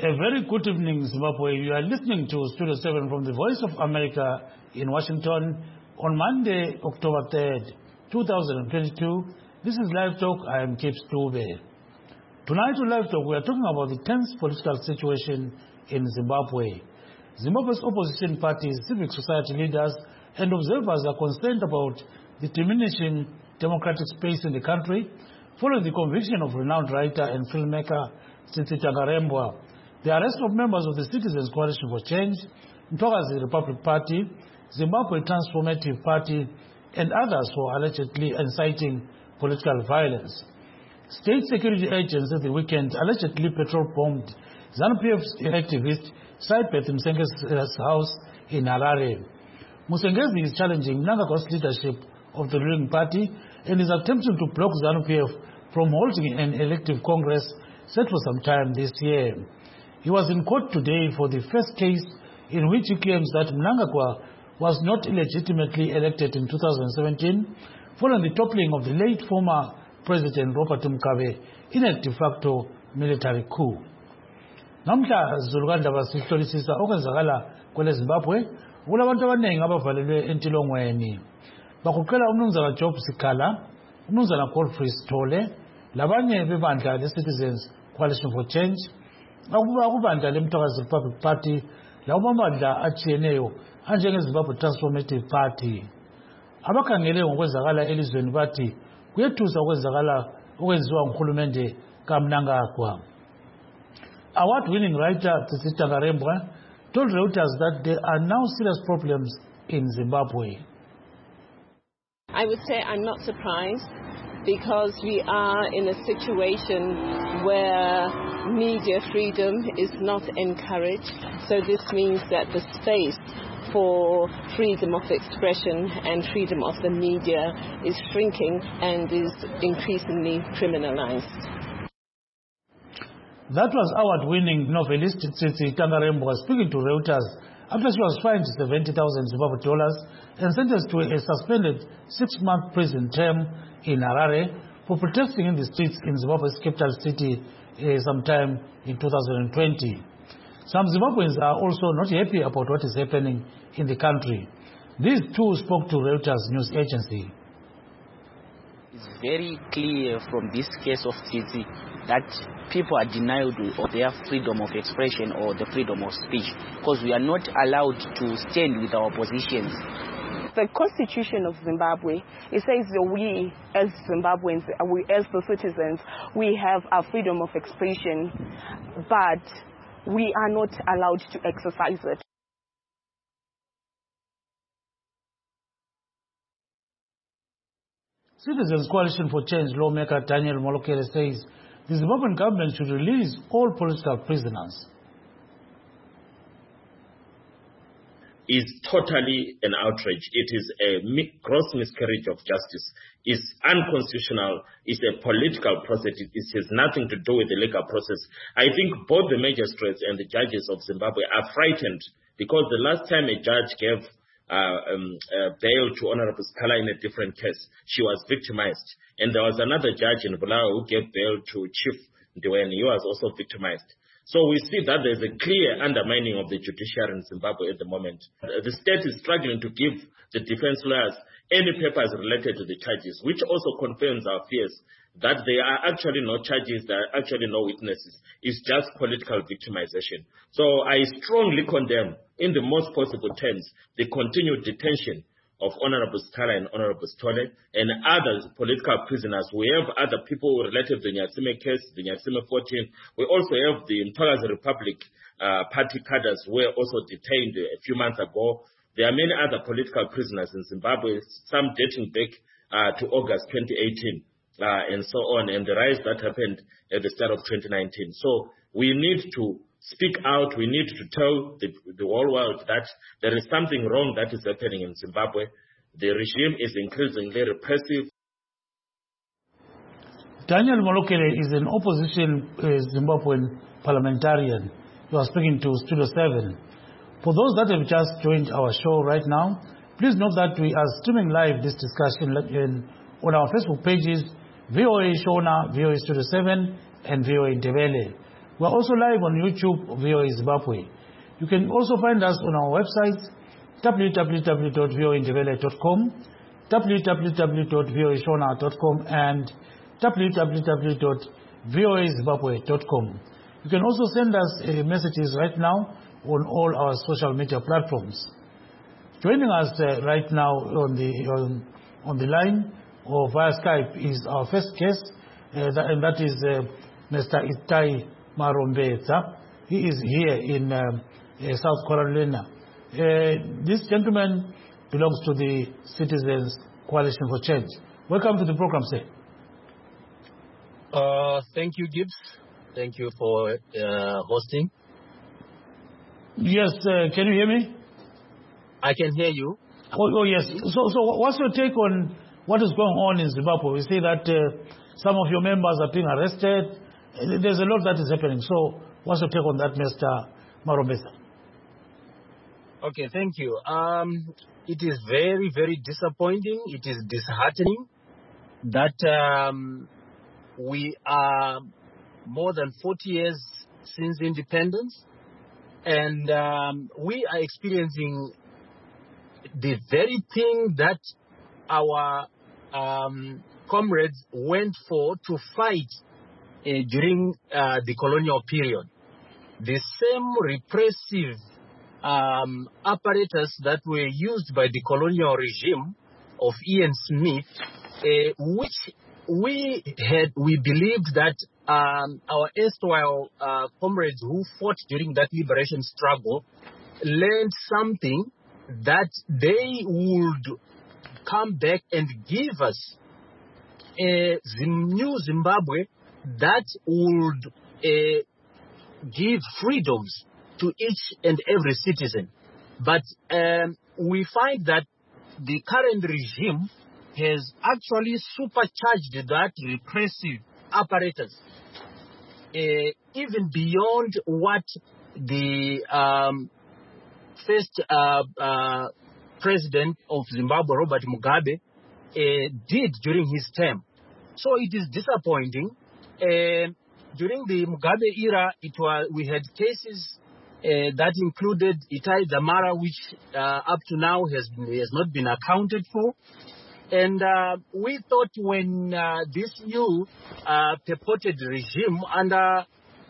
A very good evening, Zimbabwe. You are listening to Studio 7 from the Voice of America in Washington on Monday, October 3rd, 2022. This is Live Talk. I am Kip Stube. Tonight on Live Talk, we are talking about the tense political situation in Zimbabwe. Zimbabwe's opposition parties, civic society leaders, and observers are concerned about the diminishing democratic space in the country following the conviction of renowned writer and filmmaker Tsitsi Dangarembga, the arrest of members of the Citizens Coalition for Change, Mthokazi Republic Party, Zimbabwe Transformative Party, and others for allegedly inciting political violence. State security agents at the weekend allegedly patrol-bombed ZANU-PF's activist Saipeth Msengezi's house in Harare. Msengezi is challenging Mnangagwa's leadership of the ruling party and is attempting to block ZANU-PF from holding an elective congress set for some time this year. He was in court today for the first case in which he claims that Mnangagwa was not illegitimately elected in 2017 following the toppling of the late former President Robert Mugabe in a de facto military coup. Namhla Zulukandaba sihlolisisa okwenzakala kwele Zimbabwe kulabantu abaningi abavalelwe entilongweni. Bakuqela umnumzana Job Sikhala, umnumzana Godfrey Sithole, labanye bebandla le-Citizens Coalition for Change, akubandla le-Mthokazi Republic Party, labamabandla atshiyeneyo anjenge-Zimbabwe Transformative Party. Abakhangele ngokwenzakala elizweni bathi kuyethusa okwenziwa nguhulumende kaMnangagwa. Award-winning writer Tsitsi Dangarembga told Reuters that there are now serious problems in Zimbabwe. I would say I'm not surprised because we are in a situation where media freedom is not encouraged. So this means that the space for freedom of expression and freedom of the media is shrinking and is increasingly criminalized. That was award-winning novelist Tsitsi Dangarembga speaking to Reuters after she was fined $70,000 and sentenced to a suspended 6-month prison term in Harare for protesting in the streets in Zimbabwe's capital city sometime in 2020. Some Zimbabweans are also not happy about what is happening in the country. These two spoke to Reuters news agency. It's very clear from this case of Tsitsi that people are denied of their freedom of expression or the freedom of speech because we are not allowed to stand with our positions. The constitution of Zimbabwe, it says that we as Zimbabweans, we as the citizens, we have our freedom of expression, but we are not allowed to exercise it. Citizens Coalition for Change lawmaker Daniel Molokele says the Zimbabwean government should release all political prisoners. Is totally an outrage. It is a gross miscarriage of justice. It's unconstitutional. It's a political process. It has nothing to do with the legal process. I think both the magistrates and the judges of Zimbabwe are frightened because the last time a judge gave bail to Honorable Sikhala in a different case, she was victimized. And there was another judge in Bulawayo who gave bail to Chief Ndiweni. He was also victimized. So we see that there's a clear undermining of the judiciary in Zimbabwe at the moment. The state is struggling to give the defense lawyers any papers related to the charges, which also confirms our fears that there are actually no charges, there are actually no witnesses. It's just political victimization. So I strongly condemn, in the most possible terms, the continued detention of Honorable Sikhala and Honorable Sithole and other political prisoners. We have other people related to the Nyatsime case, the Nyatsime 14. We also have the Mthokazi Republic Party cadres who were also detained a few months ago. There are many other political prisoners in Zimbabwe, some dating back to August 2018 and so on, and the rise that happened at the start of 2019. So we need to speak out. We need to tell the whole world that there is something wrong that is happening in Zimbabwe. The regime is increasingly repressive. Daniel Molokele is an opposition Zimbabwean parliamentarian. You are speaking to Studio 7. For those that have just joined our show right now, please note that we are streaming live this discussion on our Facebook pages, VOA Shona, VOA Studio 7, and VOA Ndebele. We're also live on YouTube, VOA Zimbabwe. You can also find us on our websites, www.voaindebele.com, www.voashona.com, and www.voazimbabwe.com. You can also send us messages right now on all our social media platforms. Joining us right now on the line or via Skype is our first guest, and that is Mr. Itai Marombeza. He is here in South Carolina. This gentleman belongs to the Citizens Coalition for Change. Welcome to the program, sir. Thank you, Gibbs. Thank you for hosting. Yes, can you hear me? I can hear you. Oh yes. So what's your take on what is going on in Zimbabwe? We see that some of your members are being arrested. There's a lot that is happening. So what's your take on that, Mr. Marombeza? Okay, thank you. It is very, very disappointing. It is disheartening that we are more than 40 years since independence, and we are experiencing the very thing that our comrades went for to fight during the colonial period. The same repressive apparatus that were used by the colonial regime of Ian Smith, which we believed that our erstwhile comrades who fought during that liberation struggle learned something, that they would come back and give us a new Zimbabwe that would give freedoms to each and every citizen. But we find that the current regime has actually supercharged that repressive apparatus even beyond what the first president of Zimbabwe, Robert Mugabe, did during his term. So it is disappointing. During the Mugabe era, we had cases that included Itai Dzamara, which up to now has not been accounted for. And we thought when this new purported regime under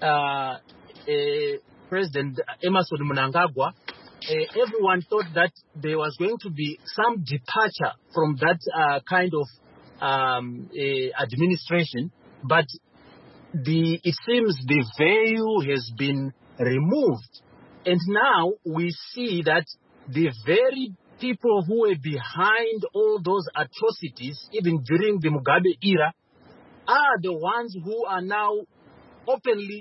President Emmerson Mnangagwa, everyone thought that there was going to be some departure from that kind of administration, but it seems the veil has been removed, and now we see that the very people who were behind all those atrocities, even during the Mugabe era, are the ones who are now openly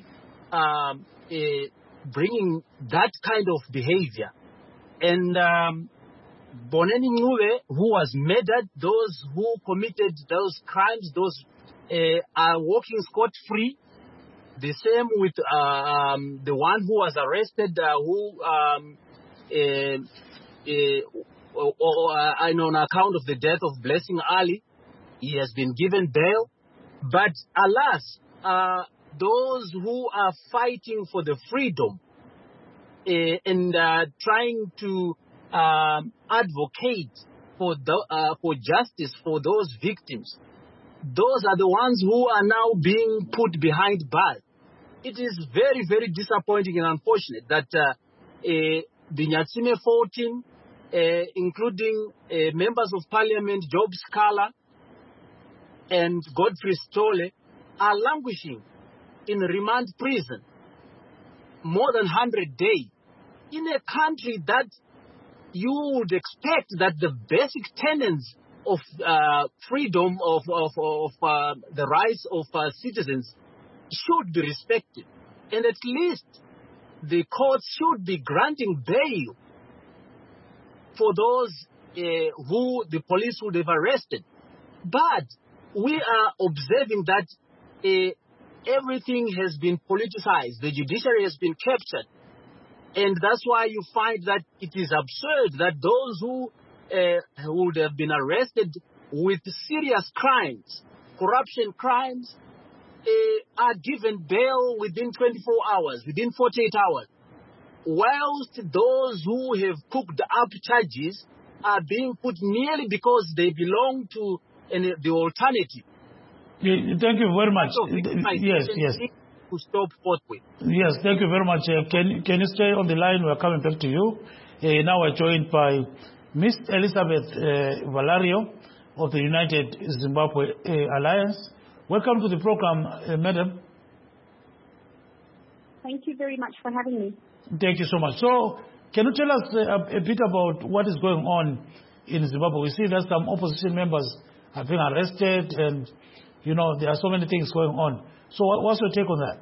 bringing that kind of behavior. And Boneni Ngube, who was murdered, those who committed those crimes, those are walking scot-free. The same with the one who was arrested, on account of the death of Blessing Ali. He has been given bail. But alas, those who are fighting for the freedom and trying to advocate for justice for those victims, those are the ones who are now being put behind bars. It is very, very disappointing and unfortunate that the Nyatsime 14, including members of parliament, Job Scala and Godfrey Stolle, are languishing in remand prison more than 100 days in a country that you would expect that the basic tenets of freedom of the rights of citizens should be respected, and at least the courts should be granting bail for those who the police would have arrested. But we are observing that everything has been politicized. The judiciary has been captured. And that's why you find that it is absurd that those who would have been arrested with serious crimes, corruption crimes, are given bail within 24 hours, within 48 hours, whilst those who have cooked up charges are being put merely because they belong to the alternative. Thank you very much. Yes. To stop forthwith. Yes, thank you very much. Can you stay on the line? We're coming back to you. Now we're joined by Miss Elizabeth Valerio of the United Zimbabwe Alliance. Welcome to the program, madam. Thank you very much for having me. Thank you so much. So, can you tell us a bit about what is going on in Zimbabwe? We see that some opposition members have been arrested and, there are so many things going on. So what's your take on that?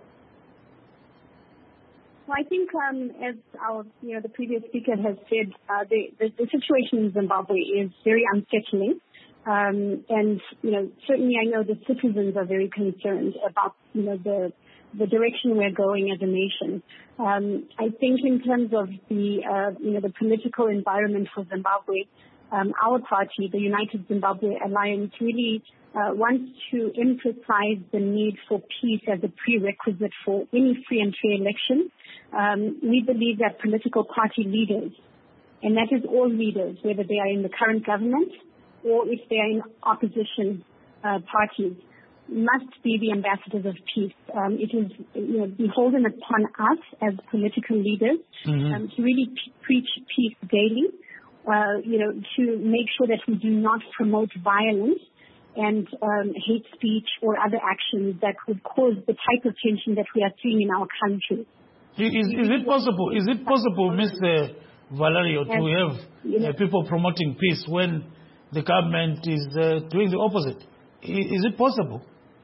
Well, I think as the previous speaker has said, the situation in Zimbabwe is very unsettling. And, certainly I know the citizens are very concerned about, the direction we're going as a nation. I think in terms of the political environment for Zimbabwe, our party, the United Zimbabwe Alliance, really wants to emphasize the need for peace as a prerequisite for any free and fair election. We believe that political party leaders, and that is all leaders, whether they are in the current government or if they are in opposition parties, must be the ambassadors of peace. It is beholden upon us as political leaders to really preach peace daily, to make sure that we do not promote violence and hate speech or other actions that would cause the type of tension that we are seeing in our country. Is it possible, Ms. Valerio, to have people promoting peace when the government is doing the opposite? Is it possible?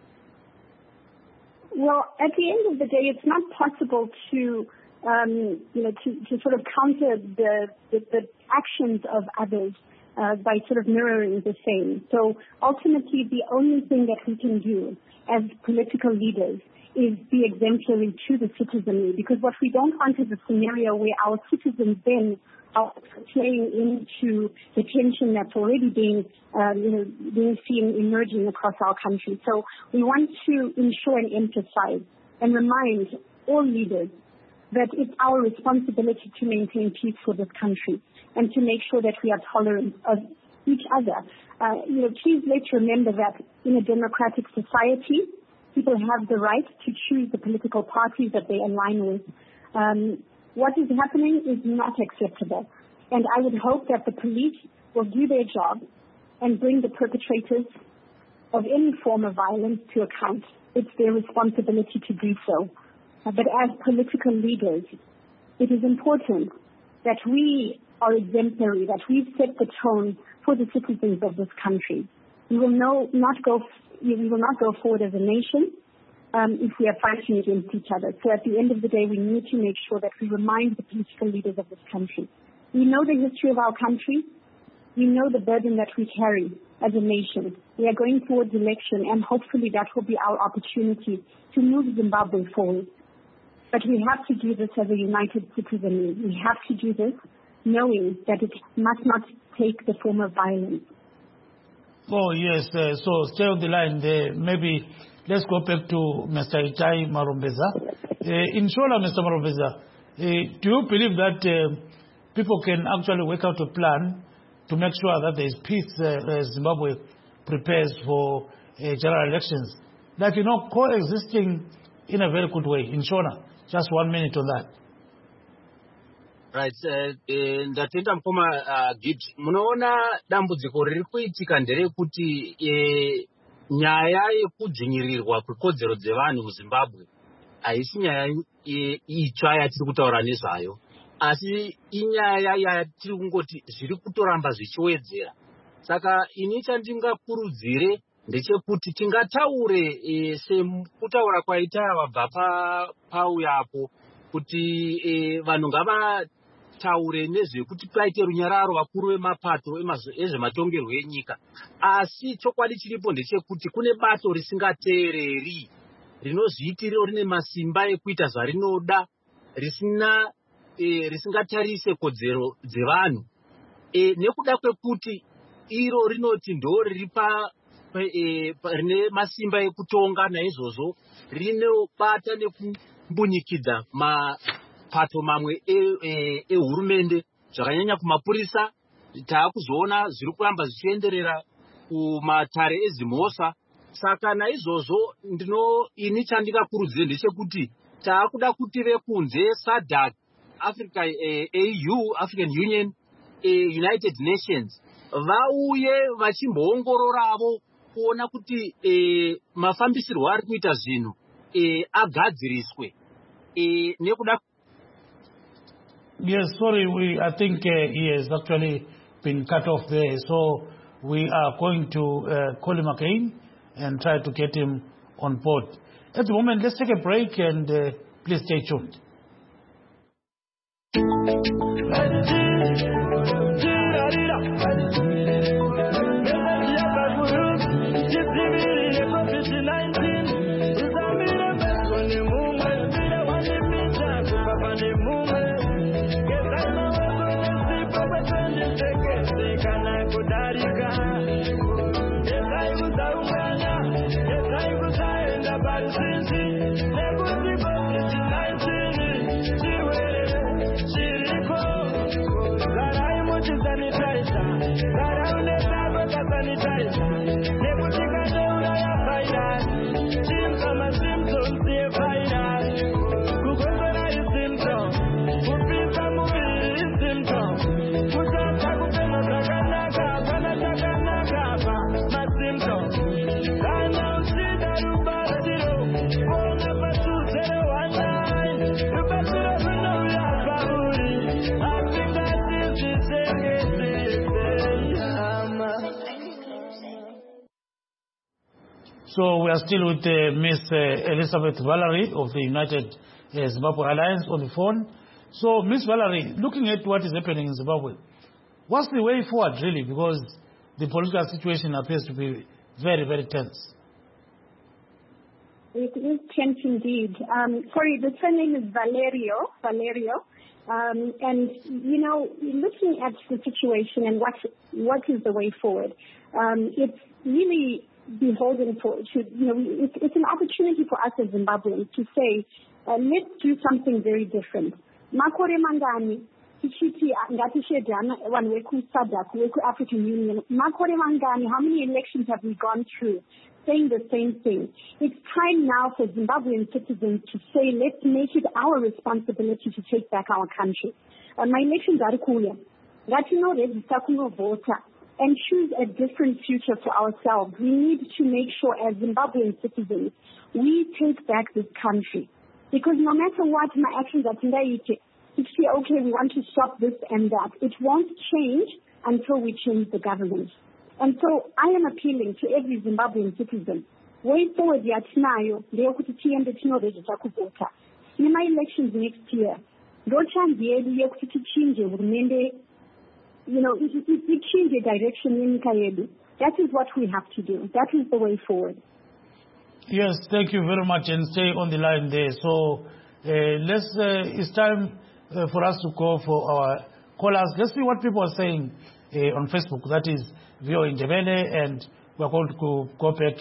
Well, at the end of the day, it's not possible to sort of counter the actions of others by sort of mirroring the same. So ultimately, the only thing that we can do as political leaders is be exemplary to the citizenry, because what we don't want is a scenario where our citizens then are playing into the tension that's already being seen emerging across our country. So we want to ensure and emphasize and remind all leaders that it's our responsibility to maintain peace for this country and to make sure that we are tolerant of each other. Please let's remember that in a democratic society, people have the right to choose the political parties that they align with. What is happening is not acceptable. And I would hope that the police will do their job and bring the perpetrators of any form of violence to account. It's their responsibility to do so. But as political leaders, it is important that we are exemplary, that we set the tone for the citizens of this country. We will not go forward as a nation if we are fighting against each other. So at the end of the day, we need to make sure that we remind the political leaders of this country. We know the history of our country. We know the burden that we carry as a nation. We are going towards election, and hopefully that will be our opportunity to move Zimbabwe forward. But we have to do this as a united citizenry. We have to do this knowing that it must not take the form of violence. Oh, yes. So stay on the line there. Maybe let's go back to Mr. Itai Marombeza. Inshallah, Mr. Marombeza, do you believe that people can actually work out a plan to make sure that there is peace as Zimbabwe prepares for general elections? Like, coexisting in a very good way. Inshallah, just 1 minute on that. Right, ndatenda mukoma Gibbs. Munoona dambudziko riri kuitika nderekuti nyaya yekudzvinyirirwa kwekodzero dzevanhu muZimbabwe haisi nyaya itsva yatiri kutaura nezvayo, asi inyaya yatiri kungoti zviri kutoramba zvichiwedzera. Saka ini chandingakurudzire ndechekuti tingataure sekutaura kwaita vabva pauyapo kuti vanhu ngavataure nezvekuti paite runyararo vakuru vemapato ezvematongerwo enyika. Asi chokwadi chiripo ndechekuti kune bato risingateereri, rinozviitiro rine masimba ekuita zvarinoda, risingatarise kodzero dzevanhu, nekuda kwekuti iro rinoti ndo riri rine masimba ekutonga naizvozvo rinobata nekumbunyikidza mapato mamwe ehurumende zvakanyanya kumapurisa. Taakuzoona zviri kuramba zvichienderera kumatare ezimhosa. Saka naizvozvo ini chandingakurudzire ndechekuti taakuda kuti vekunze SADC, Africa, AU, African Union, United Nations vauye vachimboongororavo kuona kuti mafambisirwo ari kuita zvinhu agadziriswe nekuda. Yes, sorry, I think he has actually been cut off there. So we are going to call him again and try to get him on board. At the moment, let's take a break and please stay tuned. So we are still with Miss Elizabeth Valerie of the United Zimbabwe Alliance on the phone. So, Miss Valerie, looking at what is happening in Zimbabwe, what's the way forward really? Because the political situation appears to be very, very tense. It is tense indeed. Sorry, the surname is Valerio. And, you know, looking at the situation and what is the way forward, it's really beholden it's an opportunity for us as Zimbabweans to say, let's do something very different. Makore mangani, tichiti ngatishedana vanhu veku-SADC, veku-African Union. Makore mangani, how many elections have we gone through saying the same thing? It's time now for Zimbabwean citizens to say, let's make it our responsibility to take back our country. My elections are kuya. Ngatinoregister kunovota and choose a different future for ourselves. We need to make sure as Zimbabwean citizens, we take back this country. Because no matter what my actions are today, if we say, okay, we want to stop this and that, it won't change until we change the government. And so I am appealing to every Zimbabwean citizen. Way forward, yatinayo, leyokuti tiende tinoregister kuvota. Nima elections next year. Ndochandiyedu yekuti tichinje hurumende. You know, it change the direction in Kayedu. That is what we have to do. That is the way forward. Yes, thank you very much, and stay on the line there. So it's time for us to go for our callers. Let's see what people are saying on Facebook. That is VOA Ndebele, and we're going to go back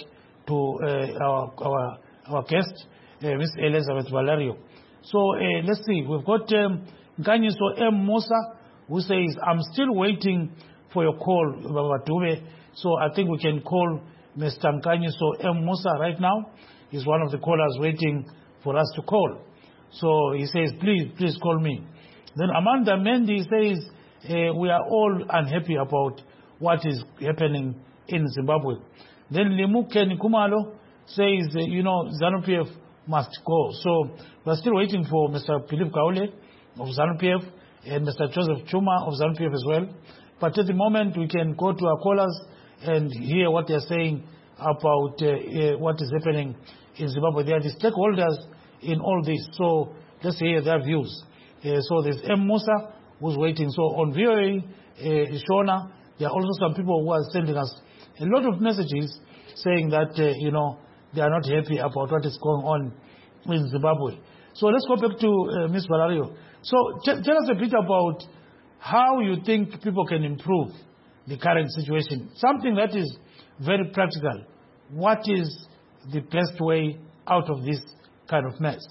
to our guest, Ms. Elizabeth Valerio. So let's see. We've got Nkanyiso M. Musa, who says, I'm still waiting for your call, Baba Dube. So I think we can call Mr. Nkanyiso M. Musa right now. He's one of the callers waiting for us to call. So he says, please call me. Then Amanda Mendy says, we are all unhappy about what is happening in Zimbabwe. Then Limuke Nikumalo says, ZANU-PF must go. So we're still waiting for Mr. Philip Kaule of ZANU-PF and Mr. Joseph Chuma of ZANU-PF as well. But at the moment, we can go to our callers and hear what they're saying about what is happening in Zimbabwe. They are the stakeholders in all this. So let's hear their views. So there's M. Musa who's waiting. So on VOA, Shona, there are also some people who are sending us a lot of messages saying that, they are not happy about what is going on in Zimbabwe. So let's go back to Ms. Valerio. So tell us a bit about how you think people can improve the current situation? Something that is very practical. What is the best way out of this kind of mess?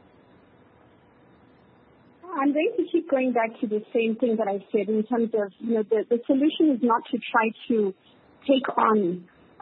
I'm going to keep going back to the same thing that I said in terms of, the solution is not to try to take on,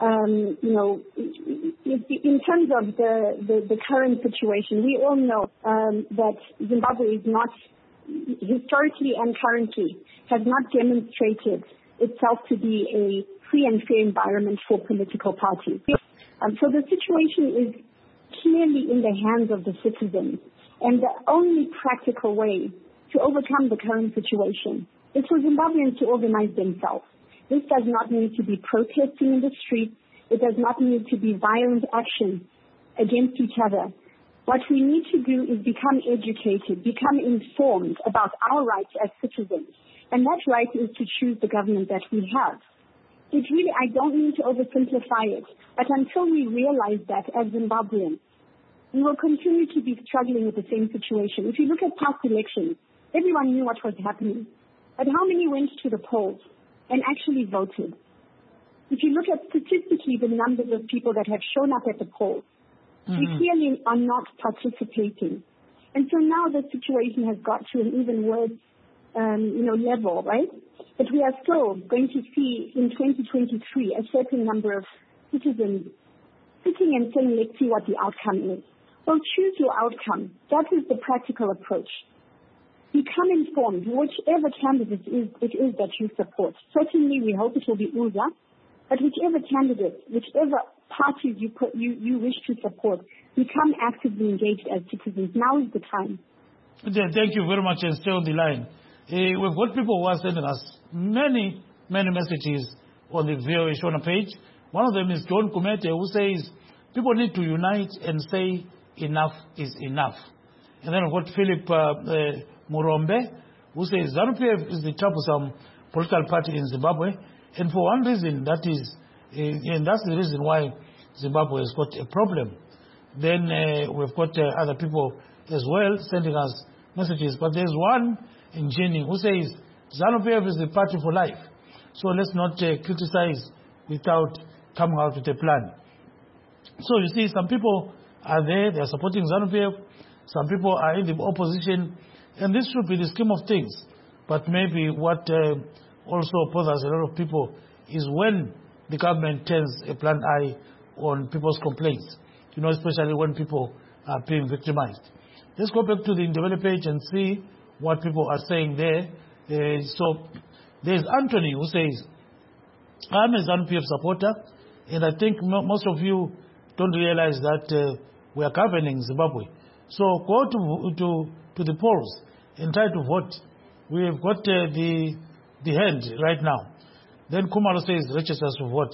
in terms of the current situation. We all know that Zimbabwe is not, historically and currently, has not demonstrated itself to be a free and fair environment for political parties. So the situation is clearly in the hands of the citizens. And the only practical way to overcome the current situation is for Zimbabweans to organize themselves. This does not need to be protesting in the streets. It does not need to be violent action against each other. What we need to do is become educated, become informed about our rights as citizens. And that right is to choose the government that we have. It really, I don't mean to oversimplify it, but until we realize that as Zimbabweans, we will continue to be struggling with the same situation. If you look at past elections, everyone knew what was happening. But how many went to the polls and actually voted? If you look at statistically the numbers of people that have shown up at the polls, we clearly are not participating. And so now the situation has got to an even worse level, right? But we are still going to see in 2023 a certain number of citizens sitting and saying, let's see what the outcome is. Well, choose your outcome. That is the practical approach. Become informed, whichever candidate it is that you support. Certainly, we hope it will be UZA, but whichever candidate, whichever parties you wish to support, become actively engaged as citizens. Now is the time. Thank you very much, and stay on the line. We've got people who are sending us many messages on the VOA Shona page. One of them is John Kumete, who says people need to unite and say enough is enough. And then we've got Philip Murombe, who says ZANU-PF is the troublesome political party in Zimbabwe, and for one reason, and that's the reason why Zimbabwe has got a problem. Then we've got other people as well sending us messages, but there's one in Jenny who says ZANU-PF is the party for life, so let's not criticize without coming out with a plan. So you see, some people are there, they are supporting ZANU-PF, some people are in the opposition, and this should be the scheme of things. But maybe what also bothers a lot of people is when the government turns a blind eye on people's complaints, especially when people are being victimized. Let's go back to the Indebele page and see what people are saying there. So there's Anthony who says, I'm a ZANU-PF supporter, and I think most of you don't realize that we are governing Zimbabwe. So go to the polls and try to vote. We have got the hand right now. Then Kumalo says register to vote.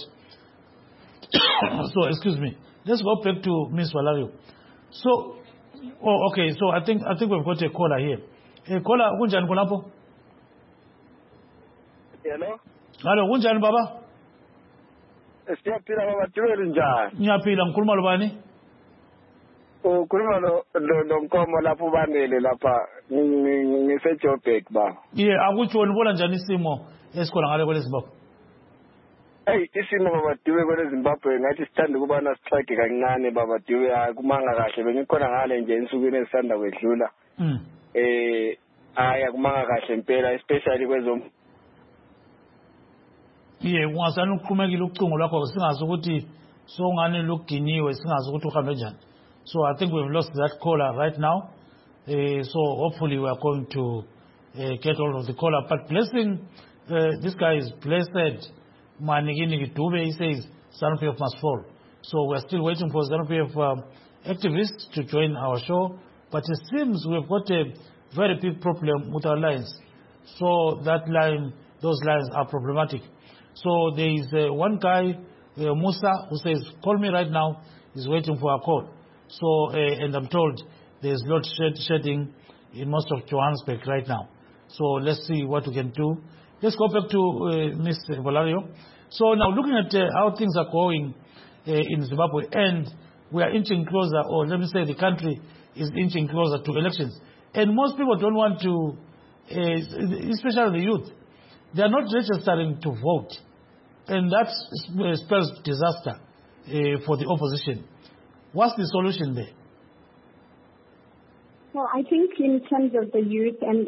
So excuse me. Let's go back to Ms. Valario. So, okay. So I think we've got a caller here. Caller, kunjani kunapo? Hello. Hello, kunjani baba? Siyaphila baba, tiwele njani? Ngiyaphila, ngikhuluma lobani? Ukhuluma lo Nkomo lapho banele lapha ngiseJoburg ba. Akutsho nibona njani isimo esikhona ngale kwele Zimbabwe? Isimo baba Dube kwele Zimbabwe ngathi sithanda ukubana sitrike kancane baba Dube kumanga kahle bengikhona ngale nje ensukwini ezisanda kwedlula. Kumanga kahle impela especially kwezom. Ungasani uqhumekile ucingo lwakho singazi ukuthi songani luginiwe singazi ukuthi uhambe njani. So I think we've lost that caller right now. So hopefully we are going to get hold of the caller. But blessing, this guy is blessed. Manigini Dube, he says ZANU-PF must fall. So we're still waiting for ZANU-PF activists to join our show. But it seems we've got a very big problem with our lines. So those lines are problematic. So there is one guy, Musa, who says, call me right now. He's waiting for a call. So, and I'm told there's load shedding in most of Johannesburg right now. So let's see what we can do. Let's go back to Ms. Valario. So now looking at how things are going in Zimbabwe, and we are inching closer, or let me say the country is inching closer to elections. And most people don't want to, especially the youth, They are not registering to vote. And that spells disaster for the opposition. What's the solution there? Well, I think in terms of the youth and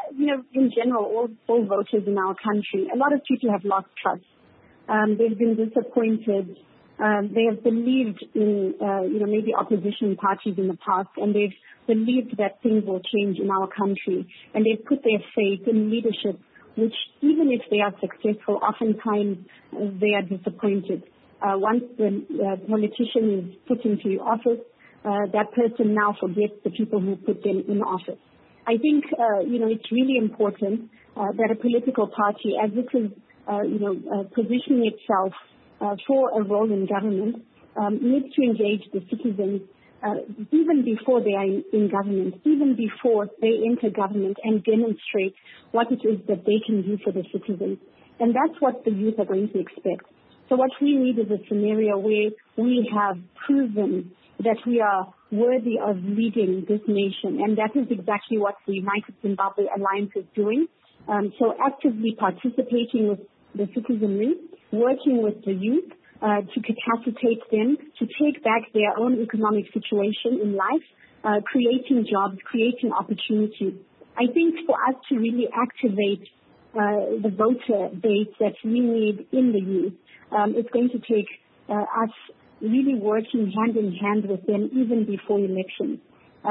in general, all voters in our country, a lot of people have lost trust. They've been disappointed. They have believed in, maybe opposition parties in the past, and they've believed that things will change in our country. And they've put their faith in leadership, which even if they are successful, oftentimes they are disappointed. Once the politician is put into office, that person now forgets the people who put them in office. I think, it's really important that a political party, as it is, positioning itself for a role in government, needs to engage the citizens even before they are in government, even before they enter government, and demonstrate what it is that they can do for the citizens. And that's what the youth are going to expect. So what we need is a scenario where we have proven that we are worthy of leading this nation. And that is exactly what the United Zimbabwe Alliance is doing. So actively participating with the citizenry, working with the youth to capacitate them, to take back their own economic situation in life, creating jobs, creating opportunities. I think for us to really activate the voter base that we need in the youth, it's going to take us really working hand in hand with them even before elections.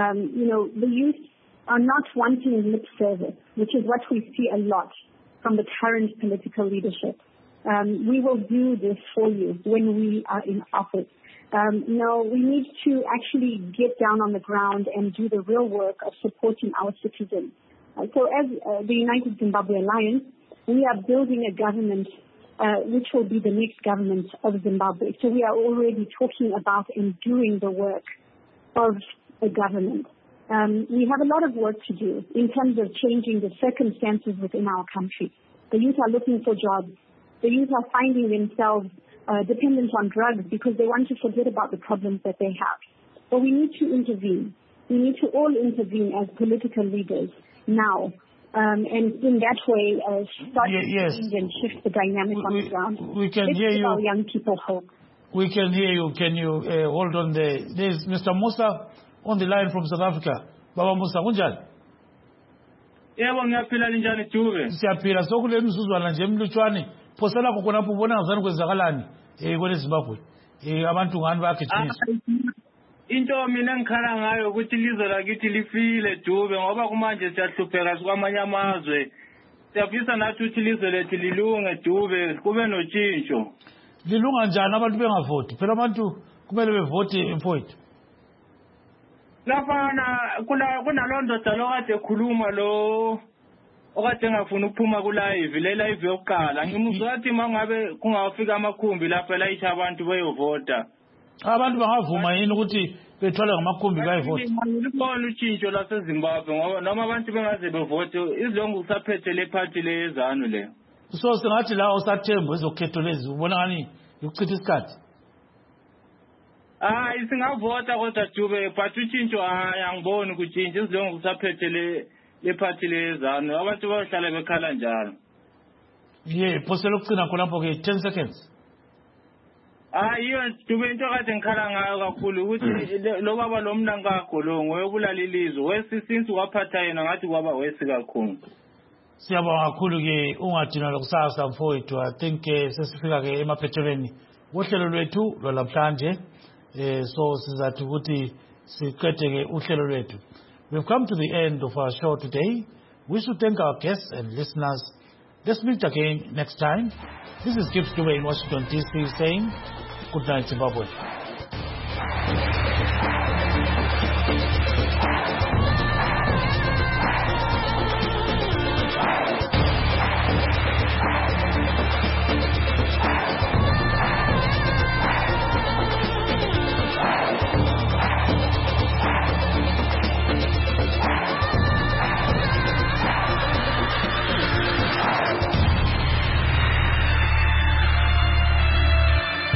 The youth are not wanting lip service, which is what we see a lot from the current political leadership. We will do this for you when we are in office. No, we need to actually get down on the ground and do the real work of supporting our citizens. So as the United Zimbabwe Alliance, we are building a government which will be the next government of Zimbabwe. So we are already talking about and doing the work of a government. We have a lot of work to do in terms of changing the circumstances within our country. The youth are looking for jobs. The youth are finding themselves dependent on drugs because they want to forget about the problems that they have. But we need to intervene. We need to all intervene as political leaders now. And in that way, start to change and shift the dynamic on the ground. We can hear you. Our young people hope. We can hear you. Can you hold on there? There's Mr. Musa on the line from South Africa. Baba Musa, kunjani? Yebo ngiyaphila linjani Dube? Siyaphila sokule mzuzwana nje emlutshwane. Phosela khonapho ubona ngazani kwenzakalani kwele Zimbabwe. Abantu ngani bayagijimisa. Into mina ngikhala ngayo ukuthi ilizwe lakithi lifile Dube ngoba kumanje siyahlupheka sikwamanye amazwe. Siyafisa nathi ukuthi ilizwe lethu lilunge Dube kube notshintsho. Lilunga njani abantu bengavoti? Phela abantu kumele bevote mfowethu. Lafana kunalondoda lokade ekhuluma lo okade engafuna ukuphuma ku live le live yokuqala ngimuzwa ukuthi mangabe kungafika amakhumbi lapha layitha abantu bayovota. Abantu bangavuma yini ukuthi bethwala ngamakhumbi bayivota? Ngibona utshintsho laseZimbabwe ngoba noma abantu bengaze bevote izilongo usaphethe le party lezanu le. So singathi la usathemba ezokhetho lezi ubona ngani ukuchitha isikhathi. Singavota kodwa Dube but utshintsho angiboni ukutshintsha izilongo usaphethe le party lezanu abantu bahlala bekhala njalo. Phosela ukugcina khonapho ke 10 seconds. Iyo Dube into kade ngikhala ngayo kakhulu ukuthi lo baba lo mna ngagolongo uyobulala ilizwe wesisinsi waphatha yena ngathi kwaba wesi kakhulu. Siyabonga kakhulu ke ungadina lokusasa mfowethu. I think sesifika ke emaphethelweni uhlelo lwethu lwalamhlanje. So sizathi ukuthi siqede ke uhlelo lwethu. We've come to the end of our show today. We should thank our guests and listeners. Let's meet again next time. This is Gibbs Dube in Washington, D.C. saying good night, Zimbabwe.